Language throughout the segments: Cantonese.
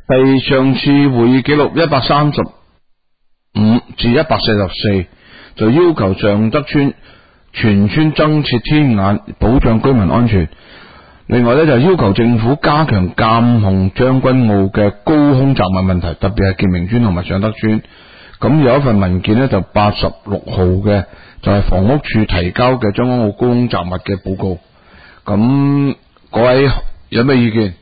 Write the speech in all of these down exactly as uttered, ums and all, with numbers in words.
第上次會議記錄一百三十五至一百四十四，就要求尚德邨全村增設天眼，保障居民安全。另外咧就要求政府加強監控將軍澳嘅高空雜物問題，特別係建明邨同埋尚德邨。咁有一份文件咧就八十六號嘅，就係房屋處提交嘅將軍澳高空雜物嘅報告。咁各位有咩意見？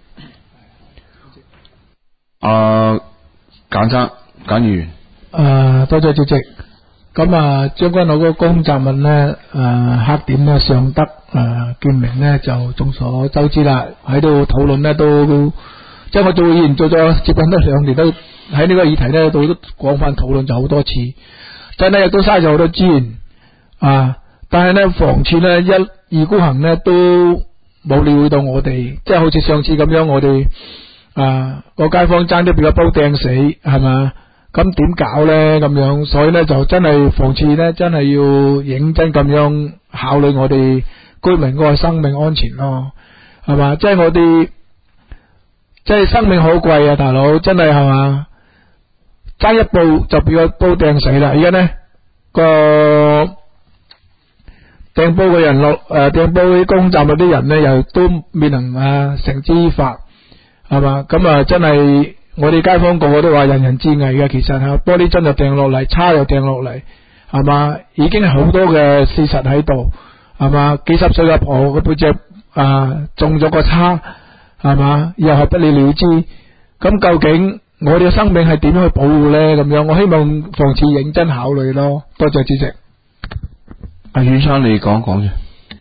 啊，簡生簡議員。 誒，多謝主席。咁啊，將軍澳嗰個高空雜物咧，誒黑點咧，尚德誒建明咧就眾所周知啦，喺度討論咧都，即係我做議員做咗接近得兩年，都喺呢個議題咧都廣泛討論咗好多次，真係亦都嘥咗好多資源啊！但係咧房署咧一意孤行咧都冇理會到我哋，即係好似上次咁樣，我哋啊個街坊爭啲俾個煲掟死，係嘛？咁點搞咧？咁樣，所以咧就真係房署咧真係要認真咁樣考慮我哋居民嗰個生命安全咯，係嘛？即係我哋即係生命好貴啊，大佬真係係嘛？爭一步就俾個煲掟死啦！而家咧個掟煲嘅人落誒掟煲啲公站嗰啲人咧，又都未能啊繩之於法，係嘛？咁啊真係。我哋街坊個個都話人人自危嘅，其實吓玻璃樽又掟落嚟，叉又掟落嚟，係嘛？已經係好多嘅事實喺度，係嘛？幾十歲阿婆個背脊啊中咗個叉，係嘛？又係不了了之。咁究竟我哋嘅生命係點樣去保護咧？咁樣我希望房署認真考慮咯。多謝主席。 阿遠生，你講講啫。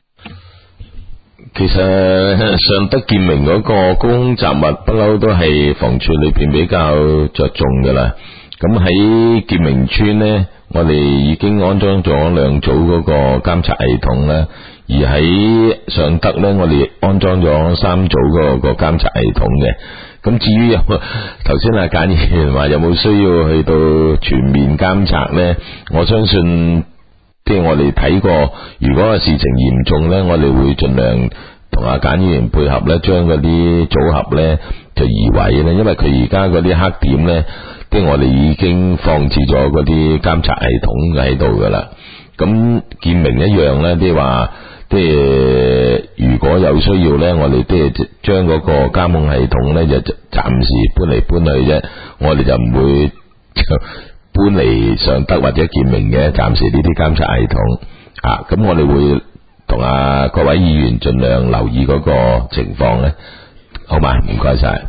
其實尚德建明嗰個高空雜物不嬲都係房署裏邊比較着重噶啦。咁喺建明邨呢，我哋已經安裝咗兩組嗰個監察系統啦。而喺尚德呢，我哋安裝咗三組嗰個監察系統嘅。咁至於有頭先阿簡議員話有冇需要去到全面監察呢？我相信。即係我哋睇過，如果個事情嚴重咧，我哋會盡量同阿簡議員配合咧，將嗰啲組合咧就移位咧，因為佢而家嗰啲黑點咧，即係我哋已經放置咗嗰啲監察系統喺度噶啦。咁建明一樣咧，即係話，即係如果有需要咧，我哋即係將嗰個監控系統咧就暫時搬嚟搬去啫，我哋就唔會搬嚟尚德或者建明嘅，暫時呢啲監察系統啊，咁我哋會同啊各位議員盡量留意嗰個情況咧，好嘛？唔該晒。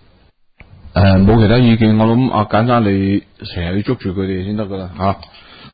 誒，冇其他意見，我諗阿簡生你成日要捉住佢哋先得噶啦吓。